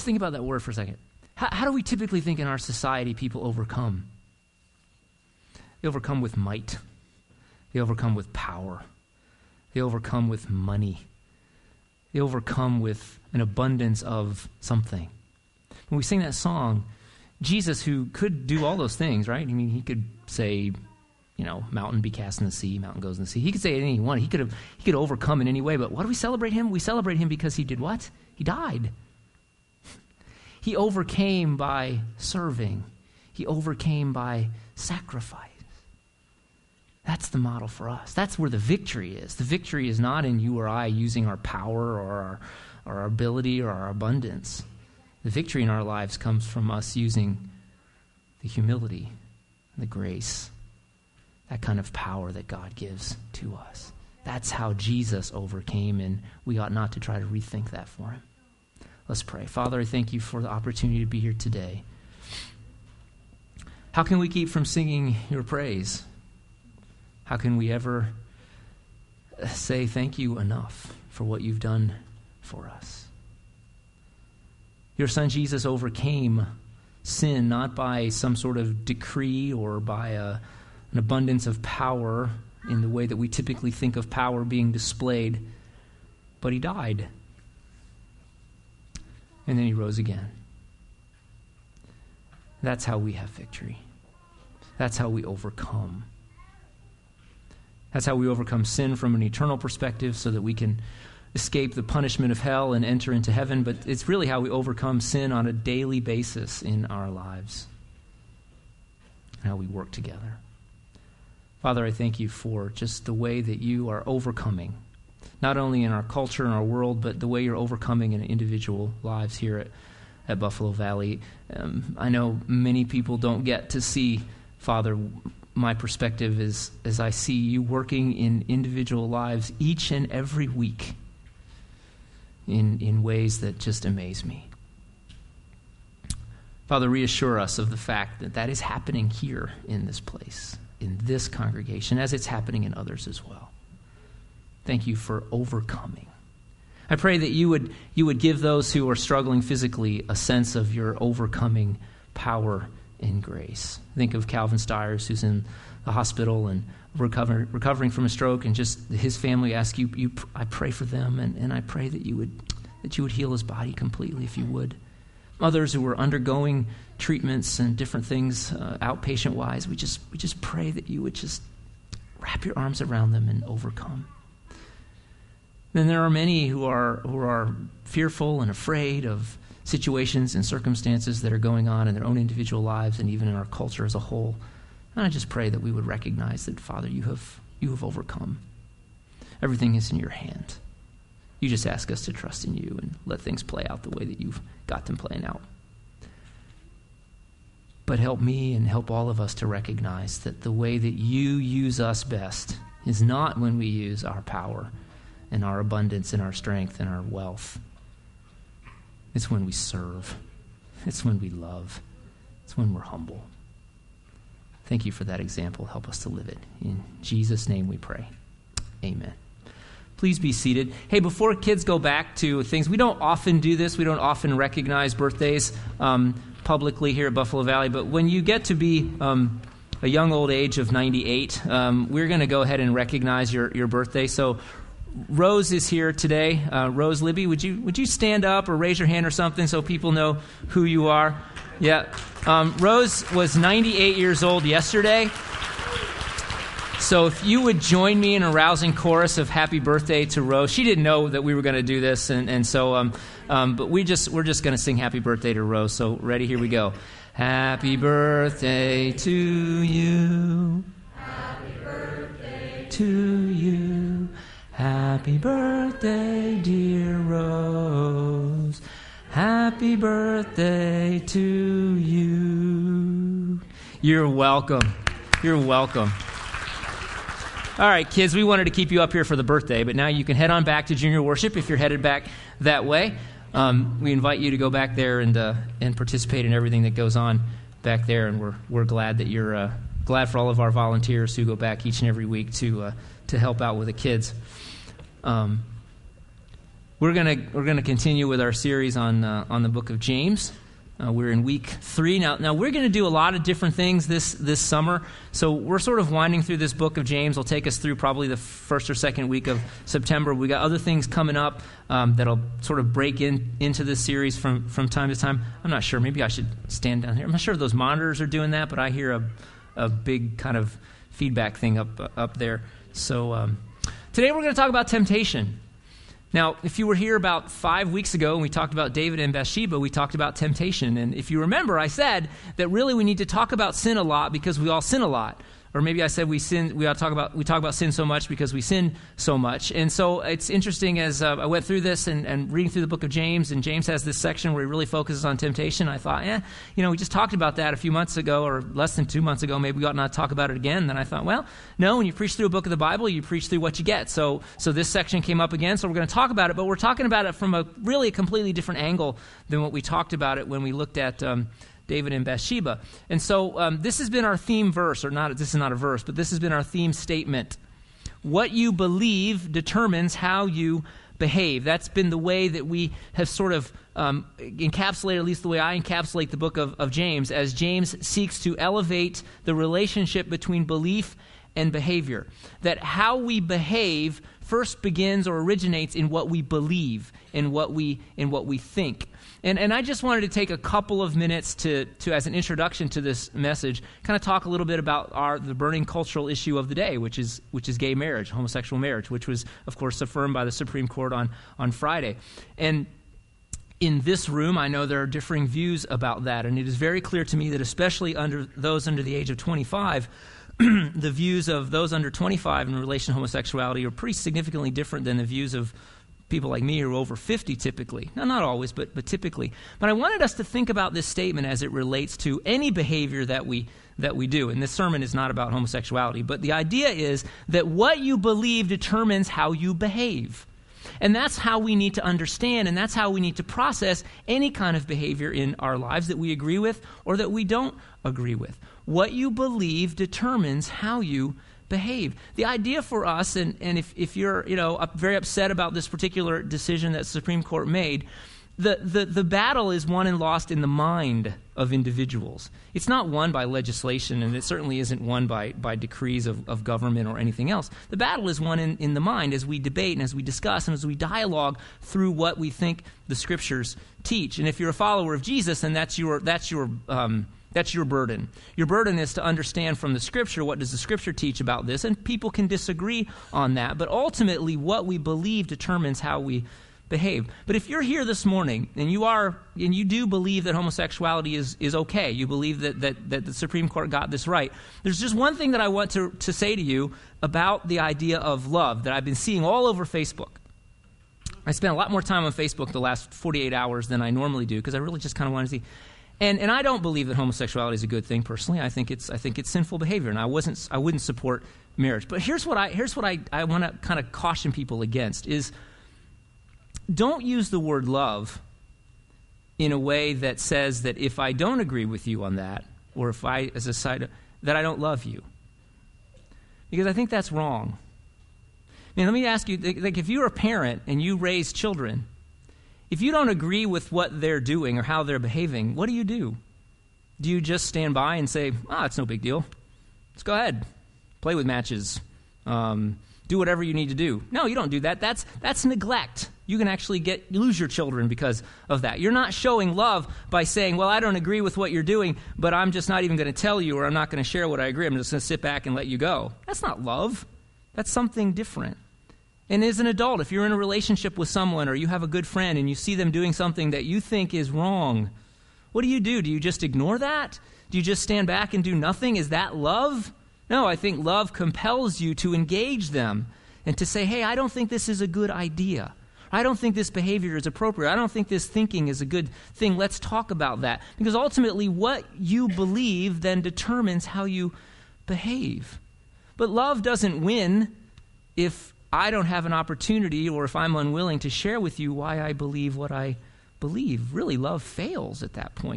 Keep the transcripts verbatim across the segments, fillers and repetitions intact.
Just think about that word for a second. How, how do we typically think in our society people overcome? They overcome with might. They overcome with power. They overcome with money. They overcome with an abundance of something. When we sing that song, Jesus, who could do all those things, right? I mean, he could say, you know, mountain be cast in the sea, mountain goes in the sea. He could say anything he wanted. He could have, he could overcome in any way. But why do we celebrate him? We celebrate him because he did what? He died. He overcame by serving. He overcame by sacrifice. That's the model for us. That's where the victory is. The victory is not in you or I using our power or our, or our ability or our abundance. The victory in our lives comes from us using the humility and the grace, that kind of power that God gives to us. That's how Jesus overcame, and we ought not to try to rethink that for him. Let's pray. Father, I thank you for the opportunity to be here today. How can we keep from singing your praise? How can we ever say thank you enough for what you've done for us? Your son Jesus overcame sin not by some sort of decree or by a, an abundance of power in the way that we typically think of power being displayed, but he died. And then he rose again. That's how we have victory. That's how we overcome. That's how we overcome sin from an eternal perspective so that we can escape the punishment of hell and enter into heaven. But it's really how we overcome sin on a daily basis in our lives and how we work together. Father, I thank you for just the way that you are overcoming, not only in our culture and our world, but the way you're overcoming in individual lives here at, at Buffalo Valley. Um, I know many people don't get to see, Father, my perspective is as I see you working in individual lives each and every week in, in ways that just amaze me. Father, reassure us of the fact that that is happening here in this place, in this congregation, as it's happening in others as well. Thank you for overcoming. I pray that you would you would give those who are struggling physically a sense of your overcoming power and grace. Think of Calvin Stiers, who's in the hospital and recover, recovering from a stroke, and just his family ask you, you I pray for them, and, and I pray that you would that you would heal his body completely if you would. Others who are undergoing treatments and different things uh, outpatient-wise, we just we just pray that you would just wrap your arms around them and overcome. Then there are many who are who are fearful and afraid of situations and circumstances that are going on in their own individual lives and even in our culture as a whole. And I just pray that we would recognize that, Father, you have you have overcome. Everything is in your hand. You just ask us to trust in you and let things play out the way that you've got them playing out. But help me and help all of us to recognize that the way that you use us best is not when we use our power and our abundance and our strength and our wealth. It's when we serve. It's when we love. It's when we're humble. Thank you for that example. Help us to live it. In Jesus' name we pray. Amen. Please be seated. Hey, before kids go back to things, we don't often do this. We don't often recognize birthdays um, publicly here at Buffalo Valley. But when you get to be um, a young old age of ninety-eight, um, we're going to go ahead and recognize your, your birthday. So Rose is here today. Uh, Rose Libby, would you would you stand up or raise your hand or something so people know who you are? Yeah. Um, Rose was ninety-eight years old yesterday. So if you would join me in a rousing chorus of happy birthday to Rose. She didn't know that we were going to do this, and, and so um, um, but we just we're just going to sing happy birthday to Rose. So ready, here we go. Happy birthday to you. Happy birthday to you. Happy birthday, dear Rose. Happy birthday to you. You're welcome. You're welcome. All right, kids, we wanted to keep you up here for the birthday, but now you can head on back to junior worship if you're headed back that way. Um, we invite you to go back there and uh, and participate in everything that goes on back there, and we're we're glad that you're uh, glad for all of our volunteers who go back each and every week to uh, to help out with the kids. Um, We're gonna we're gonna continue with our series on uh, on the book of James. Uh, we're in week three now. Now we're going to do a lot of different things this this summer. So we're sort of winding through this book of James. It'll take us through probably the first or second week of September. We got other things coming up um, that'll sort of break in into this series from from time to time. I'm not sure. Maybe I should stand down here. I'm not sure if those monitors are doing that, but I hear a a big kind of feedback thing up uh, up there. So um, today we're going to talk about temptation. Now, if you were here about five weeks ago and we talked about David and Bathsheba, we talked about temptation. And if you remember, I said that really we need to talk about sin a lot because we all sin a lot. Or maybe I said we sin. We ought to talk about we talk about sin so much because we sin so much. And so it's interesting as uh, I went through this and, and reading through the book of James, and James has this section where he really focuses on temptation. I thought, eh, you know, we just talked about that a few months ago, or less than two months ago. Maybe we ought not talk about it again. And then I thought, well, no. When you preach through a book of the Bible, you preach through what you get. So, so this section came up again. So we're going to talk about it, but we're talking about it from a really a completely different angle than what we talked about it when we looked at Um, David and Bathsheba. And so um, this has been our theme verse, or not, this is not a verse, but this has been our theme statement. What you believe determines how you behave. That's been the way that we have sort of um, encapsulated, at least the way I encapsulate the book of, of James, as James seeks to elevate the relationship between belief and behavior. That how we behave first begins or originates in what we believe, in what we, in what we think. And and I just wanted to take a couple of minutes to, to as an introduction to this message, kind of talk a little bit about our the burning cultural issue of the day, which is which is gay marriage, homosexual marriage, which was, of course, affirmed by the Supreme Court on, on Friday. And in this room, I know there are differing views about that, and it is very clear to me that especially under those under the age of twenty-five, the views of those under twenty-five in relation to homosexuality are pretty significantly different than the views of people like me who are over fifty typically. Now, not always, but but typically. But I wanted us to think about this statement as it relates to any behavior that we that we do. And this sermon is not about homosexuality, but the idea is that what you believe determines how you behave. And that's how we need to understand, and that's how we need to process any kind of behavior in our lives that we agree with or that we don't agree with. What you believe determines how you behave. The idea for us, and, and if, if you're you know up, very upset about this particular decision that the Supreme Court made, the, the, the battle is won and lost in the mind of individuals. It's not won by legislation, and it certainly isn't won by, by decrees of, of government or anything else. The battle is won in, in the mind as we debate and as we discuss and as we dialogue through what we think the Scriptures teach. And if you're a follower of Jesus, then that's your that's your um, That's your burden. Your burden is to understand from the Scripture, what does the Scripture teach about this? And people can disagree on that, but ultimately what we believe determines how we behave. But if you're here this morning and you are and you do believe that homosexuality is, is okay, you believe that, that, that the Supreme Court got this right, there's just one thing that I want to, to say to you about the idea of love that I've been seeing all over Facebook. I spent a lot more time on Facebook the last forty-eight hours than I normally do because I really just kind of want to see. And and I don't believe that homosexuality is a good thing personally. I think it's I think it's sinful behavior, and I wasn't I wouldn't support marriage. But here's what I here's what I, I want to kind of caution people against is don't use the word love in a way that says that if I don't agree with you on that, or if I as a side that I don't love you. Because I think that's wrong. I mean, let me ask you, like if you're a parent and you raise children, if you don't agree with what they're doing or how they're behaving, what do you do? Do you just stand by and say, ah, it's no big deal. Let's go ahead. Play with matches. Um, do whatever you need to do. No, you don't do that. That's that's neglect. You can actually get lose your children because of that. You're not showing love by saying, well, I don't agree with what you're doing, but I'm just not even going to tell you or I'm not going to share what I agree. I'm just going to sit back and let you go. That's not love. That's something different. And as an adult, if you're in a relationship with someone or you have a good friend and you see them doing something that you think is wrong, what do you do? Do you just ignore that? Do you just stand back and do nothing? Is that love? No, I think love compels you to engage them and to say, hey, I don't think this is a good idea. I don't think this behavior is appropriate. I don't think this thinking is a good thing. Let's talk about that. Because ultimately, what you believe then determines how you behave. But love doesn't win if I don't have an opportunity or if I'm unwilling to share with you why I believe what I believe. Really, love fails at that point.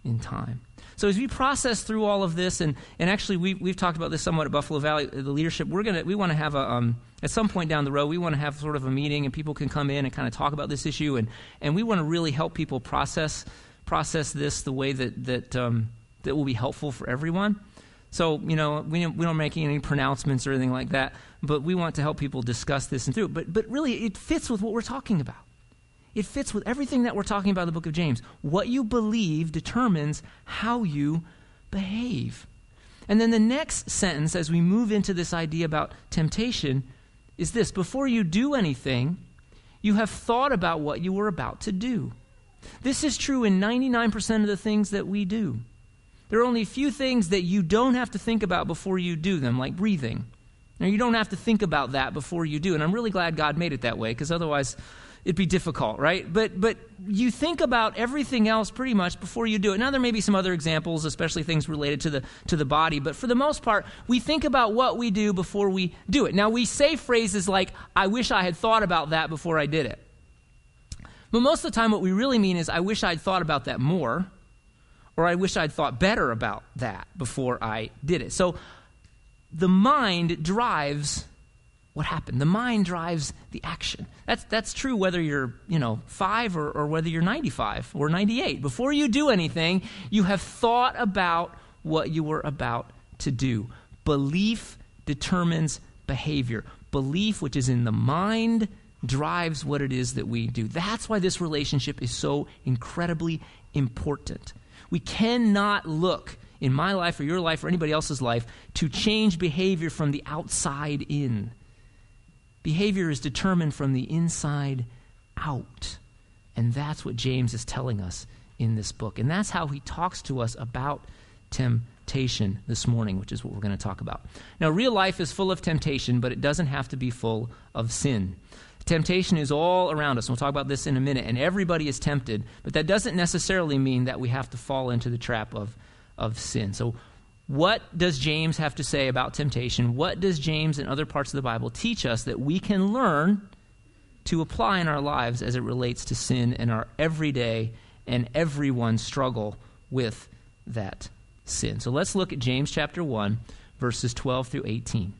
in time. So as we process through all of this, and, and actually we, we've talked about this somewhat at Buffalo Valley, the leadership, we're gonna we want to have a, um, at some point down the road, we want to have sort of a meeting and people can come in and kind of talk about this issue, and, and we want to really help people process process this the way that that um, that will be helpful for everyone. So, you know, we, we don't make any pronouncements or anything like that, but we want to help people discuss this and through it. But, but really, it fits with what we're talking about. It fits with everything that we're talking about in the book of James. What you believe determines how you behave. And then the next sentence, as we move into this idea about temptation, is this: before you do anything, you have thought about what you were about to do. This is true in ninety-nine percent of the things that we do. There are only a few things that you don't have to think about before you do them, like breathing. Now, you don't have to think about that before you do. And I'm really glad God made it that way, because otherwise it'd be difficult, right? But but you think about everything else pretty much before you do it. Now, there may be some other examples, especially things related to the to the body. But for the most part, we think about what we do before we do it. Now, we say phrases like, I wish I had thought about that before I did it. But most of the time, what we really mean is, I wish I'd thought about that more, or I wish I'd thought better about that before I did it. So the mind drives what happened. The mind drives the action. That's that's true whether you're, you know, five or, or whether you're ninety-five or ninety-eight. Before you do anything, you have thought about what you were about to do. Belief determines behavior. Belief, which is in the mind, drives what it is that we do. That's why this relationship is so incredibly important. We cannot look in my life or your life or anybody else's life to change behavior from the outside in. Behavior is determined from the inside out. And that's what James is telling us in this book. And that's how he talks to us about temptation this morning, which is what we're going to talk about. Now, real life is full of temptation, but it doesn't have to be full of sin. Temptation is all around us. We'll talk about this in a minute. And everybody is tempted, but that doesn't necessarily mean that we have to fall into the trap of, of sin. So what does James have to say about temptation? What does James and other parts of the Bible teach us that we can learn to apply in our lives as it relates to sin and our everyday and everyone's struggle with that sin? So let's look at James chapter one, verses twelve through eighteen.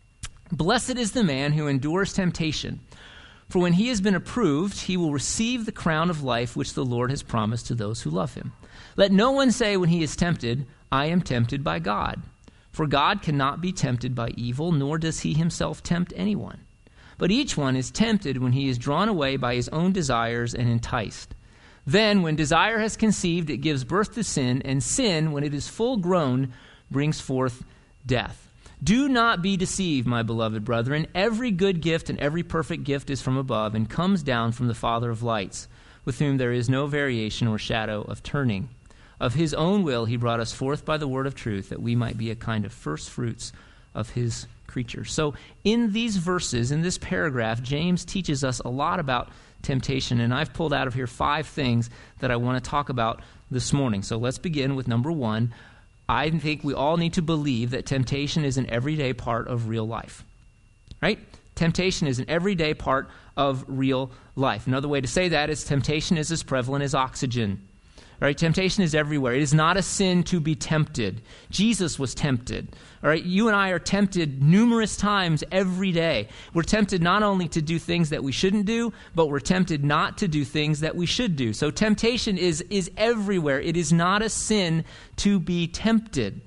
Blessed is the man who endures temptation, for when he has been approved, he will receive the crown of life which the Lord has promised to those who love him. Let no one say when he is tempted, I am tempted by God. For God cannot be tempted by evil, nor does he himself tempt anyone. But each one is tempted when he is drawn away by his own desires and enticed. Then, when desire has conceived, it gives birth to sin, and sin, when it is full grown, brings forth death. Do not be deceived, my beloved brethren. Every good gift and every perfect gift is from above and comes down from the Father of lights, with whom there is no variation or shadow of turning. Of his own will he brought us forth by the word of truth, that we might be a kind of first fruits of his creatures. So in these verses, in this paragraph, James teaches us a lot about temptation, and I've pulled out of here five things that I want to talk about this morning. So let's begin with number one. I think we all need to believe that temptation is an everyday part of real life, right? Temptation is an everyday part of real life. Another way to say that is temptation is as prevalent as oxygen. All right, temptation is everywhere. It is not a sin to be tempted. Jesus was tempted. All right, you and I are tempted numerous times every day. We're tempted not only to do things that we shouldn't do, but we're tempted not to do things that we should do. So temptation is, is everywhere. It is not a sin to be tempted.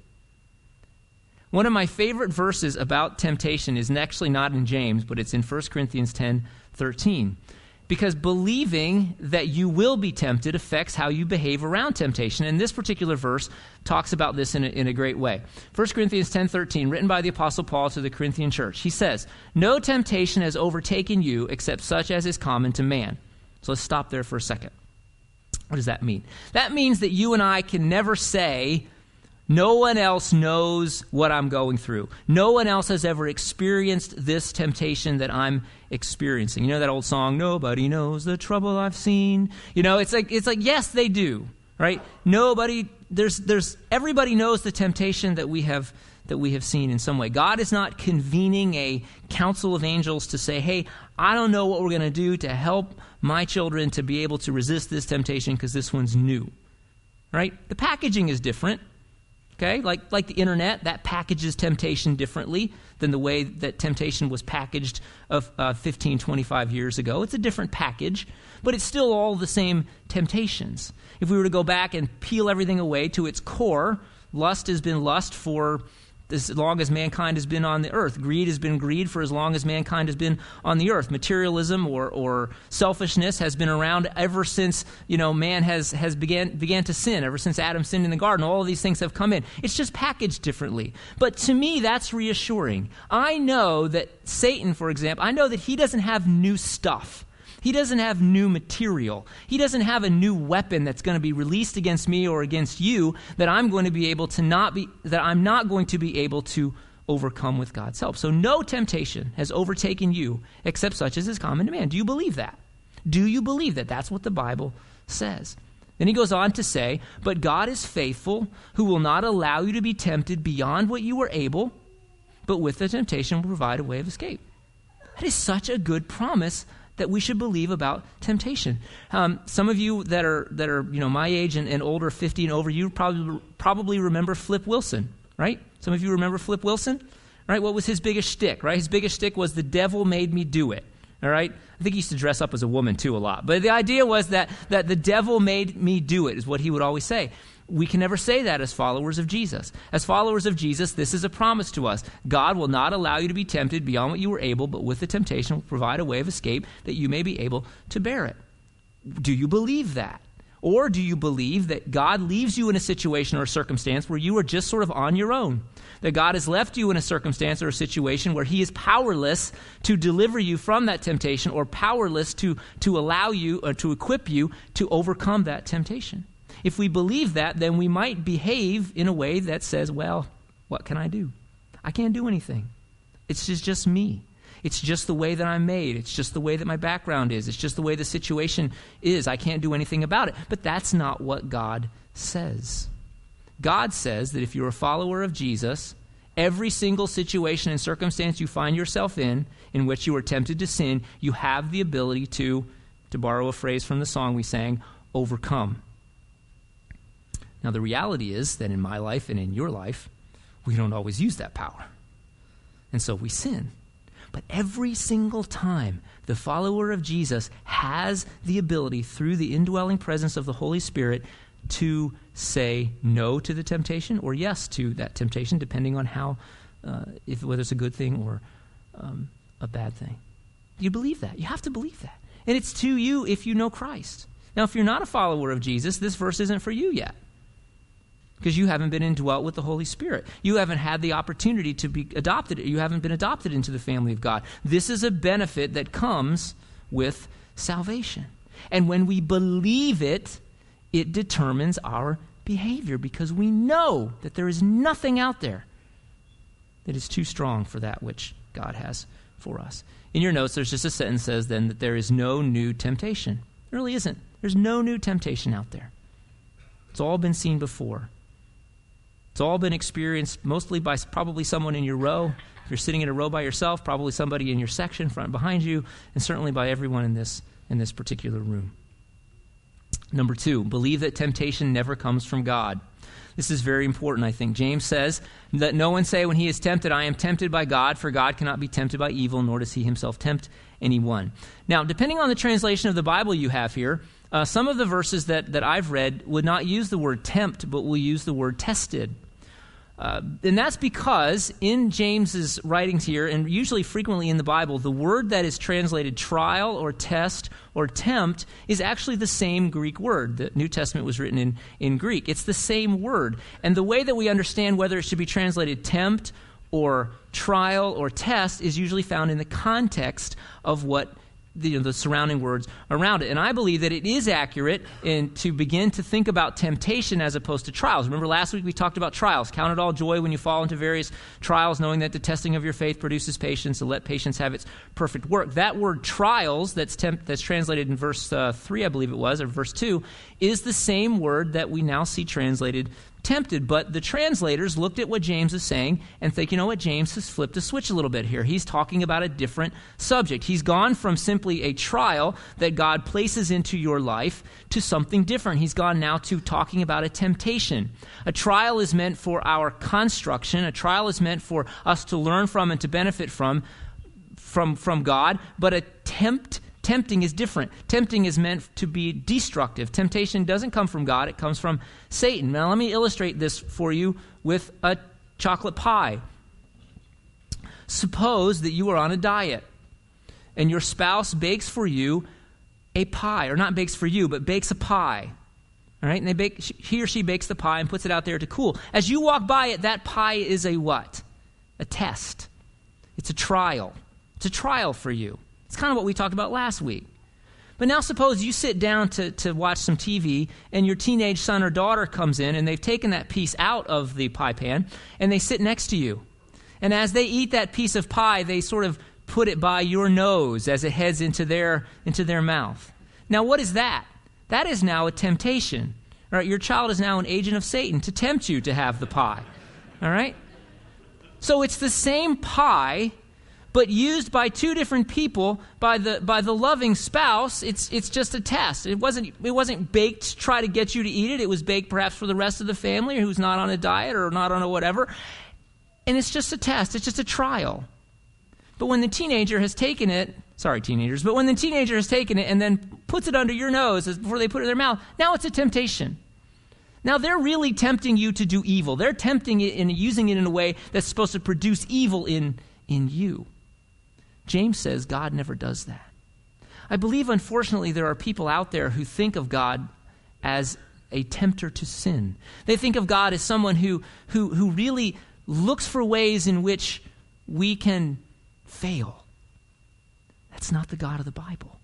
One of my favorite verses about temptation is actually not in James, but it's in First Corinthians ten thirteen. Because believing that you will be tempted affects how you behave around temptation. And this particular verse talks about this in a, in a great way. First Corinthians ten thirteen, written by the Apostle Paul to the Corinthian church. He says, no temptation has overtaken you except such as is common to man. So let's stop there for a second. What does that mean? That means that you and I can never say, no one else knows what I'm going through. No one else has ever experienced this temptation that I'm experiencing. You know that old song, nobody knows the trouble I've seen. You know, it's like, it's like, yes, they do, right? Nobody, there's, there's, everybody knows the temptation that we have, that we have seen in some way. God is not convening a council of angels to say, hey, I don't know what we're going to do to help my children to be able to resist this temptation because this one's new. right? The packaging is different, okay? Like, like the internet, that packages temptation differently than the way that temptation was packaged of uh, fifteen, twenty-five years ago. It's a different package, but it's still all the same temptations. If we were to go back and peel everything away to its core, lust has been lust for as long as mankind has been on the earth. Greed has been greed for as long as mankind has been on the earth. Materialism or, or selfishness has been around ever since, you know, man has, has began, began to sin, ever since Adam sinned in the garden. All of these things have come in. It's just packaged differently. But to me, that's reassuring. I know that Satan, for example, I know that he doesn't have new stuff. He doesn't have new material. He doesn't have a new weapon that's going to be released against me or against you that I'm going to be able to not be, that I'm not going to be able to overcome with God's help. So no temptation has overtaken you except such as is common to man. Do you believe that? Do you believe that? That's what the Bible says. Then he goes on to say, but God is faithful, who will not allow you to be tempted beyond what you are able, but with the temptation will provide a way of escape. That is such a good promise that we should believe about temptation. Um, some of you that are that are you know my age and, and older, fifty and over, you probably probably remember Flip Wilson, right? Some of you remember Flip Wilson, right? What was his biggest shtick, right? His biggest shtick was the devil made me do it, all right? I think he used to dress up as a woman too a lot. But the idea was that that the devil made me do it is what he would always say. We can never say that as followers of Jesus. As followers of Jesus, this is a promise to us. God will not allow you to be tempted beyond what you were able, but with the temptation will provide a way of escape that you may be able to bear it. Do you believe that? Or do you believe that God leaves you in a situation or a circumstance where you are just sort of on your own? That God has left you in a circumstance or a situation where he is powerless to deliver you from that temptation or powerless to, to allow you or to equip you to overcome that temptation? If we believe that, then we might behave in a way that says, well, what can I do? I can't do anything. It's just, just me. It's just the way that I'm made. It's just the way that my background is. It's just the way the situation is. I can't do anything about it. But that's not what God says. God says that if you're a follower of Jesus, every single situation and circumstance you find yourself in, in which you are tempted to sin, you have the ability to, to borrow a phrase from the song we sang, overcome. Now, the reality is that in my life and in your life, we don't always use that power. And so we sin. But every single time the follower of Jesus has the ability through the indwelling presence of the Holy Spirit to say no to the temptation or yes to that temptation, depending on how, uh, if whether it's a good thing or um, a bad thing. You believe that. You have to believe that. And it's to you if you know Christ. Now, if you're not a follower of Jesus, this verse isn't for you yet, because you haven't been indwelt with the Holy Spirit. You haven't had the opportunity to be adopted. You haven't been adopted into the family of God. This is a benefit that comes with salvation. And when we believe it, it determines our behavior, because we know that there is nothing out there that is too strong for that which God has for us. In your notes, there's just a sentence that says then that there is no new temptation. There really isn't. There's no new temptation out there. It's all been seen before. It's all been experienced mostly by probably someone in your row. If you're sitting in a row by yourself, probably somebody in your section, front and behind you, and certainly by everyone in this, in this particular room. Number two, believe that temptation never comes from God. This is very important, I think. James says, "Let no one say when he is tempted, I am tempted by God, for God cannot be tempted by evil, nor does he himself tempt anyone." Now, depending on the translation of the Bible you have here, uh, some of the verses that, that I've read would not use the word tempt, but will use the word tested. Uh, and that's because in James's writings here, and usually frequently in the Bible, the word that is translated trial or test or tempt is actually the same Greek word. The New Testament was written in, in Greek. It's the same word. And the way that we understand whether it should be translated tempt or trial or test is usually found in the context of what The, you know, the surrounding words around it. And I believe that it is accurate in to begin to think about temptation as opposed to trials. Remember last week we talked about trials. Count it all joy when you fall into various trials, knowing that the testing of your faith produces patience, so let patience have its perfect work. That word trials that's temp- that's translated in verse uh, three, I believe it was, or verse two, is the same word that we now see translated tempted. But the translators looked at what James is saying and think, you know what, James has flipped a switch a little bit here. He's talking about a different subject. He's gone from simply a trial that God places into your life to something different. He's gone now to talking about a temptation. A trial is meant for our construction. A trial is meant for us to learn from and to benefit from, from, from God. But a tempt Tempting is different. Tempting is meant to be destructive. Temptation doesn't come from God. It comes from Satan. Now, let me illustrate this for you with a chocolate pie. Suppose that you are on a diet and your spouse bakes for you a pie, or not bakes for you, but bakes a pie. All right? And they bake, he or she bakes the pie and puts it out there to cool. As you walk by it, that pie is a what? A test. It's a trial. It's a trial for you. It's kind of what we talked about last week. But now suppose you sit down to, to watch some T V and your teenage son or daughter comes in and they've taken that piece out of the pie pan and they sit next to you. And as they eat that piece of pie, they sort of put it by your nose as it heads into their, into their mouth. Now what is that? That is now a temptation. All right, your child is now an agent of Satan to tempt you to have the pie. All right? So it's the same pie, but used by two different people, by the by the loving spouse. It's it's just a test. It wasn't it wasn't baked to try to get you to eat it. It was baked perhaps for the rest of the family who's not on a diet or not on a whatever. And it's just a test. It's just a trial. But when the teenager has taken it, sorry teenagers, but when the teenager has taken it and then puts it under your nose before they put it in their mouth, now it's a temptation. Now they're really tempting you to do evil. They're tempting it and using it in a way that's supposed to produce evil in, in you. James says God never does that. I believe, unfortunately, there are people out there who think of God as a tempter to sin. They think of God as someone who, who, who really looks for ways in which we can fail. That's not the God of the Bible.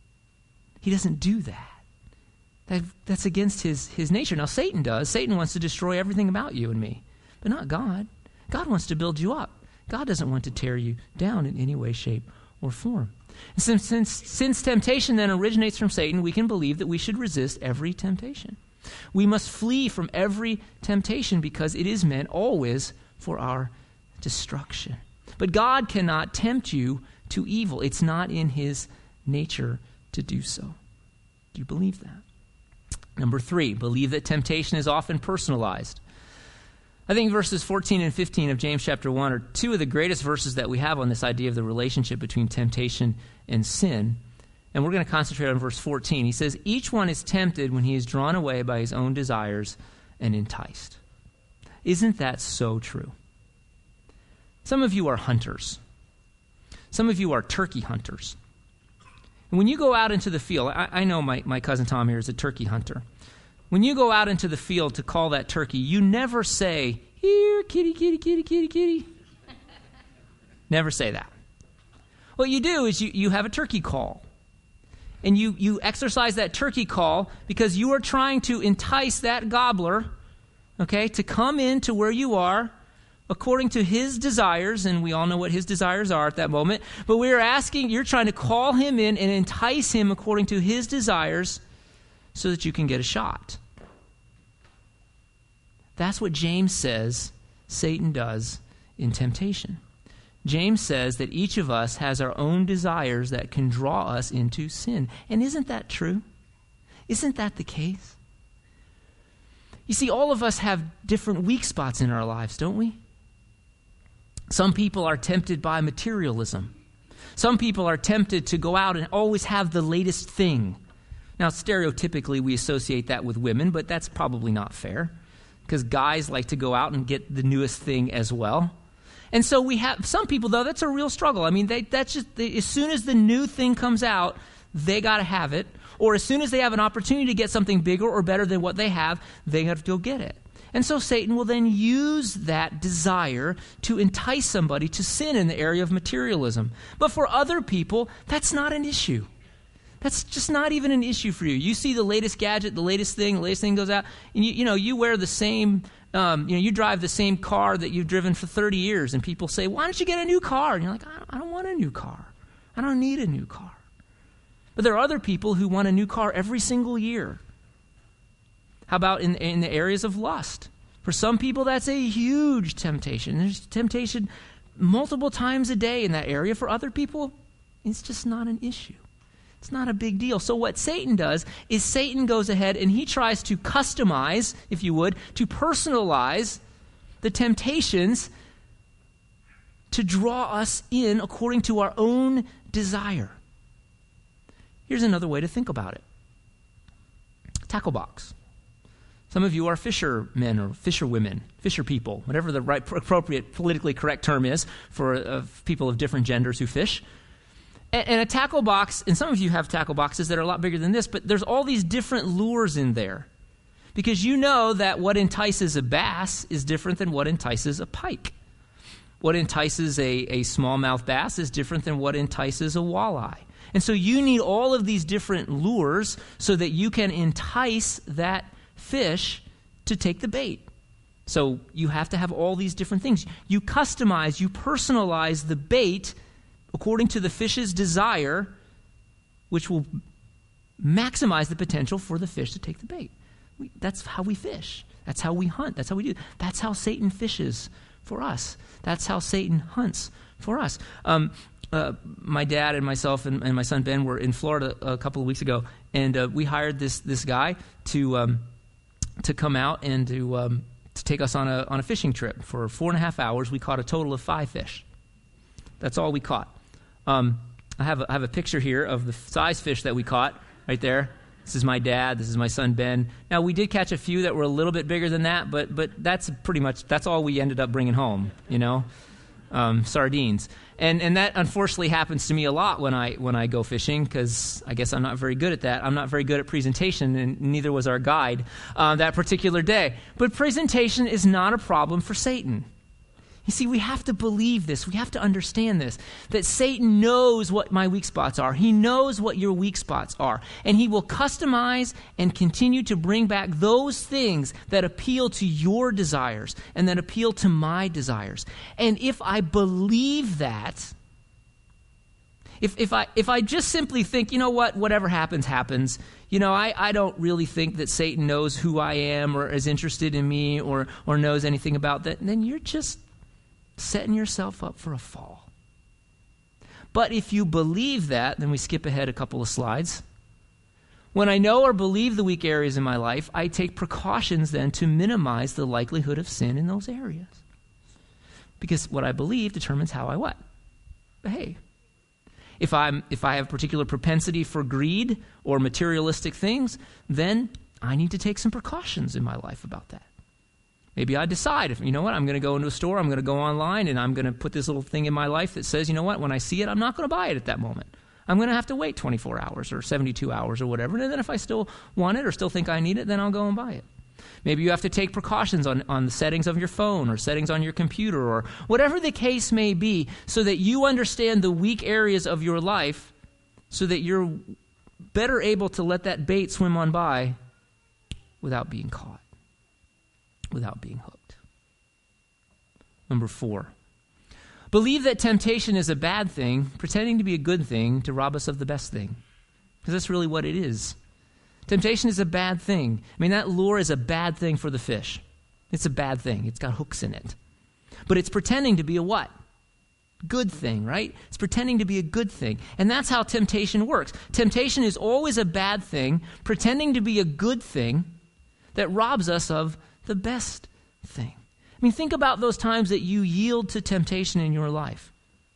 He doesn't do that. that that's against his, his nature. Now, Satan does. Satan wants to destroy everything about you and me, but not God. God wants to build you up. God doesn't want to tear you down in any way, shape, or form. And since, since, since temptation then originates from Satan, we can believe that we should resist every temptation. We must flee from every temptation because it is meant always for our destruction. But God cannot tempt you to evil. It's not in his nature to do so. Do you believe that? Number three, believe that temptation is often personalized. I think verses fourteen and fifteen of James chapter one are two of the greatest verses that we have on this idea of the relationship between temptation and sin. And we're going to concentrate on verse fourteen. He says, each one is tempted when he is drawn away by his own desires and enticed. Isn't that so true? Some of you are hunters. Some of you are turkey hunters. And when you go out into the field, I, I know my, my cousin Tom here is a turkey hunter. When you go out into the field to call that turkey, you never say, here, kitty, kitty, kitty, kitty, kitty. Never say that. What you do is you, you have a turkey call. And you, you exercise that turkey call because you are trying to entice that gobbler, okay, to come into where you are according to his desires, and we all know what his desires are at that moment. But we are asking, you're trying to call him in and entice him according to his desires so that you can get a shot. That's what James says Satan does in temptation. James says that each of us has our own desires that can draw us into sin. And isn't that true? Isn't that the case? You see, all of us have different weak spots in our lives, don't we? Some people are tempted by materialism. Some people are tempted to go out and always have the latest thing. Now, stereotypically, we associate that with women, but that's probably not fair because guys like to go out and get the newest thing as well. And so we have some people, though, that's a real struggle. I mean, they, that's just they, as soon as the new thing comes out, they got to have it. Or as soon as they have an opportunity to get something bigger or better than what they have, they have to go get it. And so Satan will then use that desire to entice somebody to sin in the area of materialism. But for other people, that's not an issue. That's just not even an issue for you. You see the latest gadget, the latest thing, the latest thing goes out, and you, you know, you wear the same, um, you know, you drive the same car that you've driven for thirty years, and people say, why don't you get a new car? And you're like, I don't, I don't want a new car. I don't need a new car. But there are other people who want a new car every single year. How about in, in the areas of lust? For some people, that's a huge temptation. There's temptation multiple times a day in that area. For other people, it's just not an issue. It's not a big deal. So what Satan does is Satan goes ahead and he tries to customize, if you would, to personalize the temptations to draw us in according to our own desire. Here's another way to think about it. Tackle box. Some of you are fishermen or fisherwomen, fisher people, whatever the right appropriate politically correct term is for uh, people of different genders who fish. And, and a tackle box, and some of you have tackle boxes that are a lot bigger than this, but there's all these different lures in there. Because you know that what entices a bass is different than what entices a pike. What entices a, a smallmouth bass is different than what entices a walleye. And so you need all of these different lures so that you can entice that fish to take the bait. So you have to have all these different things. You customize, you personalize the bait according to the fish's desire, which will maximize the potential for the fish to take the bait. We, that's how we fish. That's how we hunt. That's how we do. That's how Satan fishes for us. That's how Satan hunts for us. Um, uh, my dad and myself and, and my son Ben were in Florida a couple of weeks ago, and uh, we hired this this guy to um, to come out and to um, to take us on a on a fishing trip for four and a half hours. We caught a total of five fish. That's all we caught. Um, I have a, I have a picture here of the size fish that we caught right there. This is my dad. This is my son Ben. Now we did catch a few that were a little bit bigger than that, but but that's pretty much that's all we ended up bringing home. You know, um, sardines, and and that unfortunately happens to me a lot when I when I go fishing, because I guess I'm not very good at that. I'm not very good at presentation, and neither was our guide uh, that particular day. But presentation is not a problem for Satan. You see, we have to believe this. We have to understand this, that Satan knows what my weak spots are. He knows what your weak spots are. And he will customize and continue to bring back those things that appeal to your desires and that appeal to my desires. And if I believe that, if if I if I just simply think, you know what, whatever happens, happens, you know, I, I don't really think that Satan knows who I am or is interested in me or or knows anything about that, then you're just setting yourself up for a fall. But if you believe that, then we skip ahead a couple of slides. When I know or believe the weak areas in my life, I take precautions then to minimize the likelihood of sin in those areas. Because what I believe determines how I what? Behave. If I'm if I have a particular propensity for greed or materialistic things, then I need to take some precautions in my life about that. Maybe I decide, if you know what, I'm going to go into a store, I'm going to go online, and I'm going to put this little thing in my life that says, you know what, when I see it, I'm not going to buy it at that moment. I'm going to have to wait twenty-four hours or seventy-two hours or whatever, and then if I still want it or still think I need it, then I'll go and buy it. Maybe you have to take precautions on, on the settings of your phone or settings on your computer or whatever the case may be, so that you understand the weak areas of your life so that you're better able to let that bait swim on by without being caught. Without being hooked. Number four, believe that temptation is a bad thing, pretending to be a good thing to rob us of the best thing. Because that's really what it is. Temptation is a bad thing. I mean, that lure is a bad thing for the fish. It's a bad thing. It's got hooks in it. But it's pretending to be a what? Good thing, right? It's pretending to be a good thing. And that's how temptation works. Temptation is always a bad thing, pretending to be a good thing that robs us of the best thing. I mean, think about those times that you yield to temptation in your life.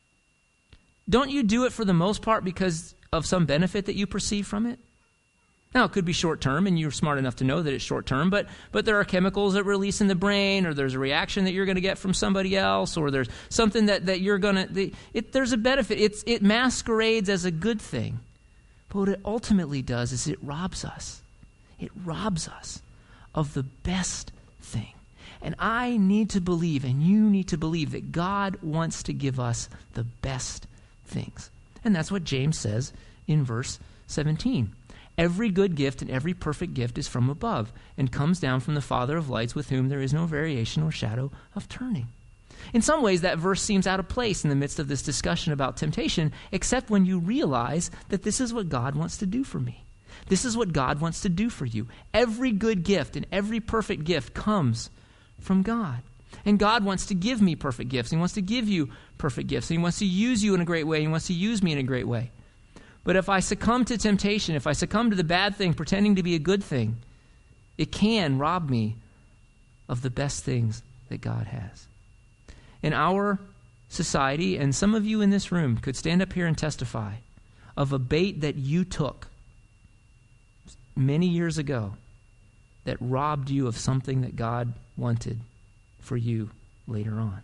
Don't you do it for the most part because of some benefit that you perceive from it? Now, it could be short-term, and you're smart enough to know that it's short-term, but but there are chemicals that release in the brain, or there's a reaction that you're going to get from somebody else, or there's something that, that you're going to... It, there's a benefit. It's, it masquerades as a good thing. But what it ultimately does is it robs us. It robs us of the best thing. And I need to believe, and you need to believe, that God wants to give us the best things. And that's what James says in verse seventeen. Every good gift and every perfect gift is from above and comes down from the Father of lights, with whom there is no variation or shadow of turning. In some ways, that verse seems out of place in the midst of this discussion about temptation, except when you realize that this is what God wants to do for me. This is what God wants to do for you. Every good gift and every perfect gift comes from God. And God wants to give me perfect gifts. He wants to give you perfect gifts. He wants to use you in a great way. He wants to use me in a great way. But if I succumb to temptation, if I succumb to the bad thing, pretending to be a good thing, it can rob me of the best things that God has. In our society, and some of you in this room could stand up here and testify of a bait that you took many years ago that robbed you of something that God wanted for you later on.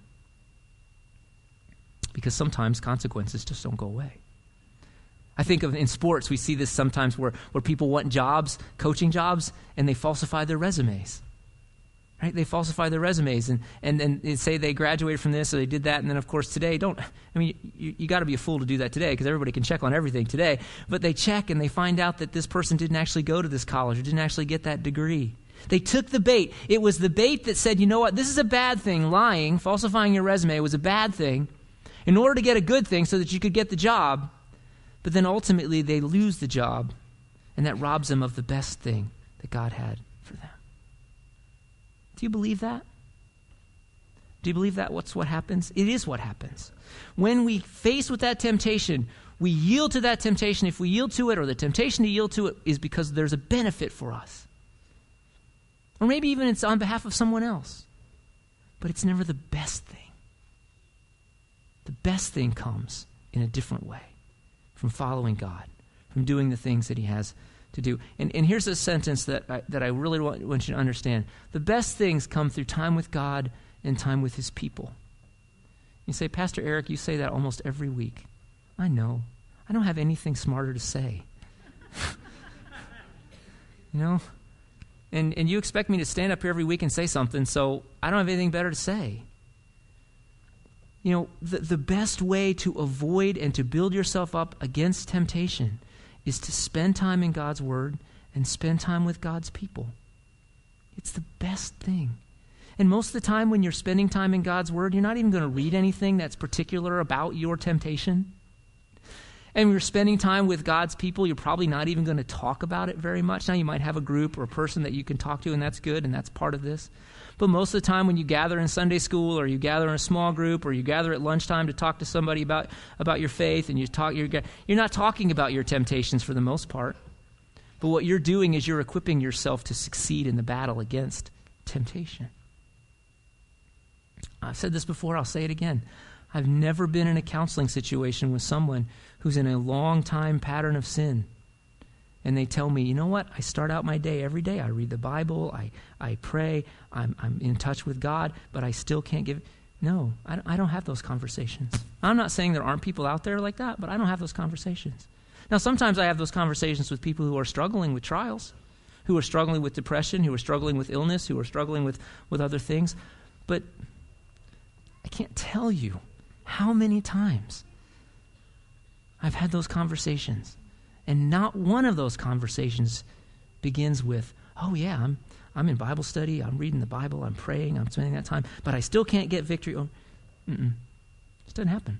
Because sometimes consequences just don't go away. I think of in sports, we see this sometimes where, where people want jobs, coaching jobs, and they falsify their resumes. Right? They falsify their resumes and, and, and they say they graduated from this or they did that, and then of course today, don't, I mean, you, you got to be a fool to do that today because everybody can check on everything today, but they check and they find out that this person didn't actually go to this college or didn't actually get that degree. They took the bait. It was the bait that said, you know what, this is a bad thing. Lying, falsifying your resume was a bad thing in order to get a good thing so that you could get the job. But then ultimately they lose the job, and that robs them of the best thing that God had for them. Do you believe that? Do you believe that what's what happens? It is what happens. When we face with that temptation, we yield to that temptation. If we yield to it, or the temptation to yield to it is because there's a benefit for us. Or maybe even it's on behalf of someone else. But it's never the best thing. The best thing comes in a different way. From following God, from doing the things that he has to do. And, and here's a sentence that I, that I really want, want you to understand. The best things come through time with God and time with his people. You say, Pastor Eric, you say that almost every week. I know. I don't have anything smarter to say. You know? And, and you expect me to stand up here every week and say something, so I don't have anything better to say. You know, the, the best way to avoid and to build yourself up against temptation is to spend time in God's Word and spend time with God's people. It's the best thing. And most of the time when you're spending time in God's Word, you're not even going to read anything that's particular about your temptation. And when you're spending time with God's people, you're probably not even going to talk about it very much. Now, you might have a group or a person that you can talk to, and that's good, and that's part of this. But most of the time when you gather in Sunday school or you gather in a small group or you gather at lunchtime to talk to somebody about, about your faith and you talk, you're, you're not talking about your temptations for the most part. But what you're doing is you're equipping yourself to succeed in the battle against temptation. I've said this before, I'll say it again. I've never been in a counseling situation with someone who's in a long time pattern of sin. And they tell me, you know what? I start out my day every day. I read the Bible. I, I pray. I'm, I'm in touch with God, but I still can't give. No, I, I don't have those conversations. I'm not saying there aren't people out there like that, but I don't have those conversations. Now, sometimes I have those conversations with people who are struggling with trials, who are struggling with depression, who are struggling with illness, who are struggling with, with other things. But I can't tell you how many times I've had those conversations. And not one of those conversations begins with, oh yeah, I'm I'm in Bible study, I'm reading the Bible, I'm praying, I'm spending that time, but I still can't get victory. Oh, mm-mm. It doesn't happen.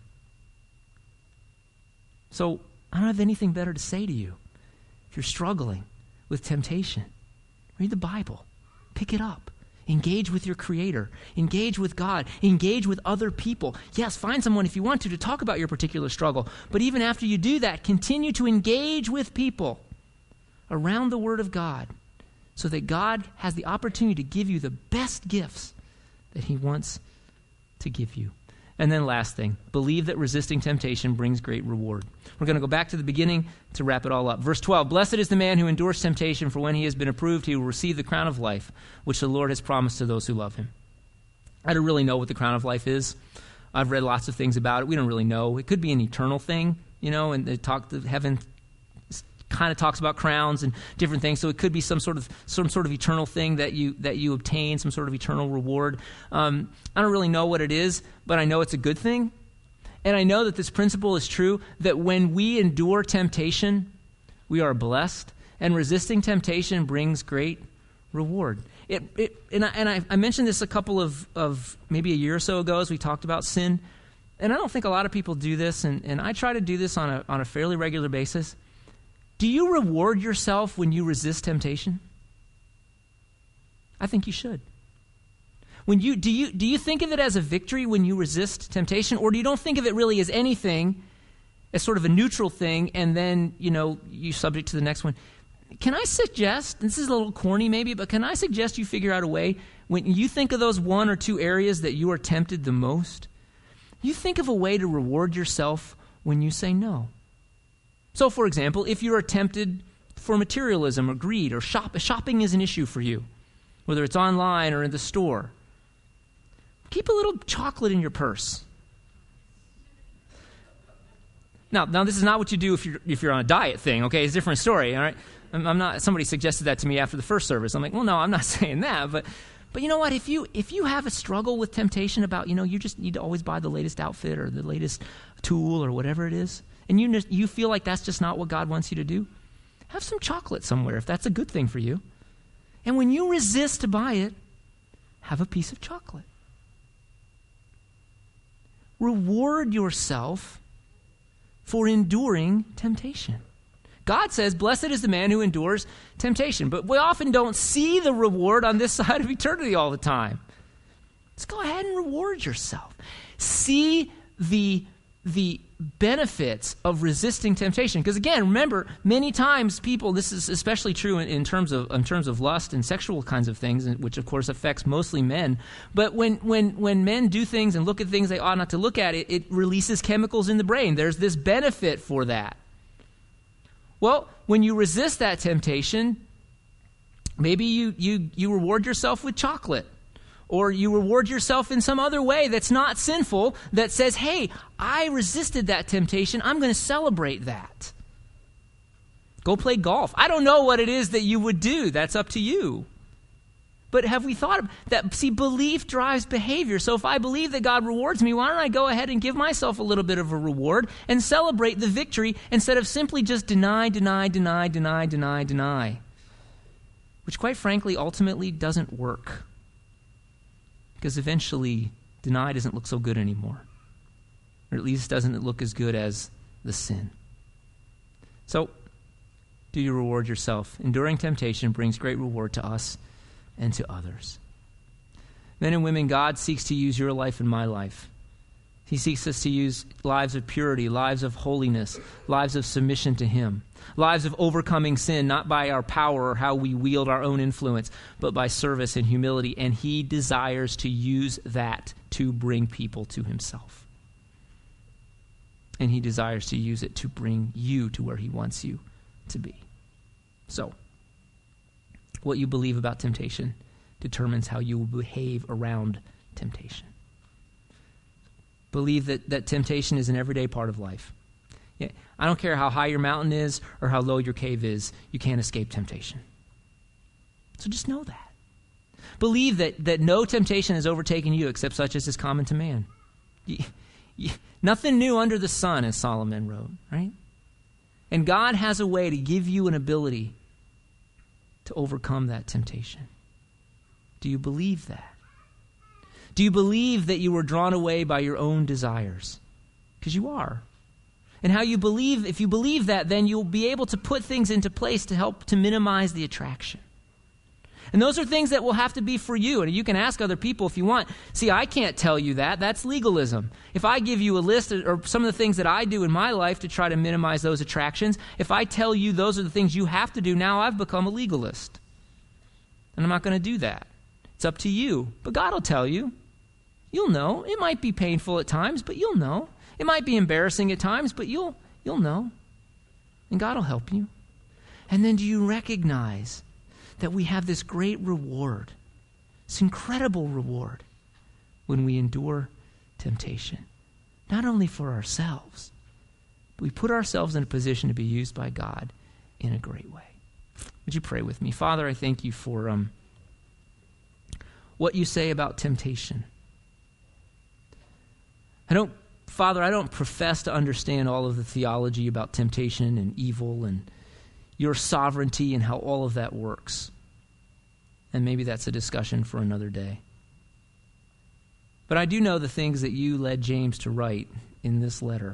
So I don't have anything better to say to you. If you're struggling with temptation, read the Bible. Pick it up. Engage with your Creator. Engage with God. Engage with other people. Yes, find someone if you want to to talk about your particular struggle. But even after you do that, continue to engage with people around the Word of God so that God has the opportunity to give you the best gifts that He wants to give you. And then last thing, believe that resisting temptation brings great reward. We're going to go back to the beginning to wrap it all up. Verse twelve, blessed is the man who endures temptation, for when he has been approved, he will receive the crown of life, which the Lord has promised to those who love him. I don't really know what the crown of life is. I've read lots of things about it. We don't really know. It could be an eternal thing, you know, and they talk to heaven kind of talks about crowns and different things. So it could be some sort of some sort of eternal thing that you that you obtain, some sort of eternal reward. Um, I don't really know what it is, but I know it's a good thing. And I know that this principle is true, that when we endure temptation, we are blessed, and resisting temptation brings great reward. It, it and I, and I, I mentioned this a couple of, of maybe a year or so ago as we talked about sin. And I don't think a lot of people do this, and, and I try to do this on a on a fairly regular basis. Do you reward yourself when you resist temptation? I think you should. When you do you do you think of it as a victory when you resist temptation, or do you don't think of it really as anything, as sort of a neutral thing, and then, you know, you're subject to the next one? Can I suggest, this is a little corny maybe, but can I suggest you figure out a way, when you think of those one or two areas that you are tempted the most, you think of a way to reward yourself when you say no. So, for example, if you are tempted for materialism or greed, or shop, shopping is an issue for you, whether it's online or in the store, keep a little chocolate in your purse. Now, now this is not what you do if you're if you're on a diet thing. Okay, it's a different story. All right, I'm, I'm not. Somebody suggested that to me after the first service. I'm like, well, no, I'm not saying that. But, but you know what? If you if you have a struggle with temptation about, you know, you just need to always buy the latest outfit or the latest tool or whatever it is, and you just, you feel like that's just not what God wants you to do, have some chocolate somewhere if that's a good thing for you. And when you resist to buy it, have a piece of chocolate. Reward yourself for enduring temptation. God says, blessed is the man who endures temptation. But we often don't see the reward on this side of eternity all the time. Let's go ahead and reward yourself. See the, the benefits of resisting temptation. Because again, remember, many times people, this is especially true in, in terms of in terms of lust and sexual kinds of things, which of course affects mostly men. But when when when men do things and look at things they ought not to look at, it, it releases chemicals in the brain. There's this benefit for that. Well, when you resist that temptation, maybe you you you reward yourself with chocolate. Or you reward yourself in some other way that's not sinful, that says, hey, I resisted that temptation. I'm going to celebrate that. Go play golf. I don't know what it is that you would do. That's up to you. But have we thought of that? See, belief drives behavior. So if I believe that God rewards me, why don't I go ahead and give myself a little bit of a reward and celebrate the victory instead of simply just deny, deny, deny, deny, deny, deny, which quite frankly ultimately doesn't work. Because eventually, deny doesn't look so good anymore. Or at least doesn't it look as good as the sin. So, do you reward yourself? Enduring temptation brings great reward to us and to others. Men and women, God seeks to use your life and my life. He seeks us to use lives of purity, lives of holiness, lives of submission to Him, lives of overcoming sin, not by our power or how we wield our own influence, but by service and humility. And He desires to use that to bring people to Himself. And He desires to use it to bring you to where He wants you to be. So, what you believe about temptation determines how you will behave around temptation. Believe that, that temptation is an everyday part of life. Yeah, I don't care how high your mountain is or how low your cave is, you can't escape temptation. So just know that. Believe that, that no temptation has overtaken you except such as is common to man. You, you, nothing new under the sun, as Solomon wrote, right? And God has a way to give you an ability to overcome that temptation. Do you believe that? Do you believe that you were drawn away by your own desires? Because you are. And how you believe, if you believe that, then you'll be able to put things into place to help to minimize the attraction. And those are things that will have to be for you. And you can ask other people if you want. See, I can't tell you that. That's legalism. If I give you a list or some of the things that I do in my life to try to minimize those attractions, if I tell you those are the things you have to do, now I've become a legalist. And I'm not going to do that. It's up to you. But God will tell you. You'll know. It might be painful at times, but you'll know. It might be embarrassing at times, but you'll you'll know. And God will help you. And then do you recognize that we have this great reward, this incredible reward, when we endure temptation? Not only for ourselves, but we put ourselves in a position to be used by God in a great way. Would you pray with me? Father, I thank you for um, what you say about temptation. I don't, Father, I don't profess to understand all of the theology about temptation and evil and your sovereignty and how all of that works. And maybe that's a discussion for another day. But I do know the things that you led James to write in this letter.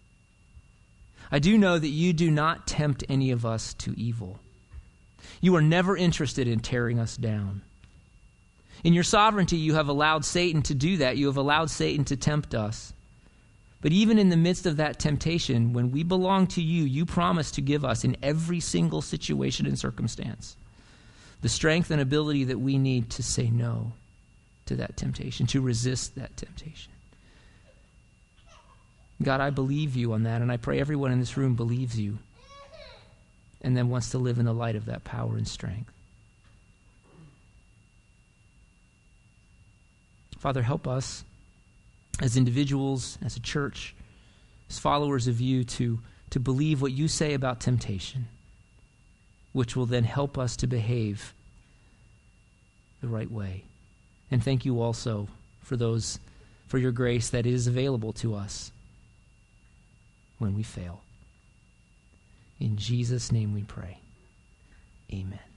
I do know that you do not tempt any of us to evil. You are never interested in tearing us down. In your sovereignty, you have allowed Satan to do that. You have allowed Satan to tempt us. But even in the midst of that temptation, when we belong to you, you promise to give us in every single situation and circumstance the strength and ability that we need to say no to that temptation, to resist that temptation. God, I believe you on that, and I pray everyone in this room believes you and then wants to live in the light of that power and strength. Father, help us as individuals, as a church, as followers of you to, to believe what you say about temptation, which will then help us to behave the right way. And thank you also for those, for your grace that is available to us when we fail. In Jesus' name we pray. Amen.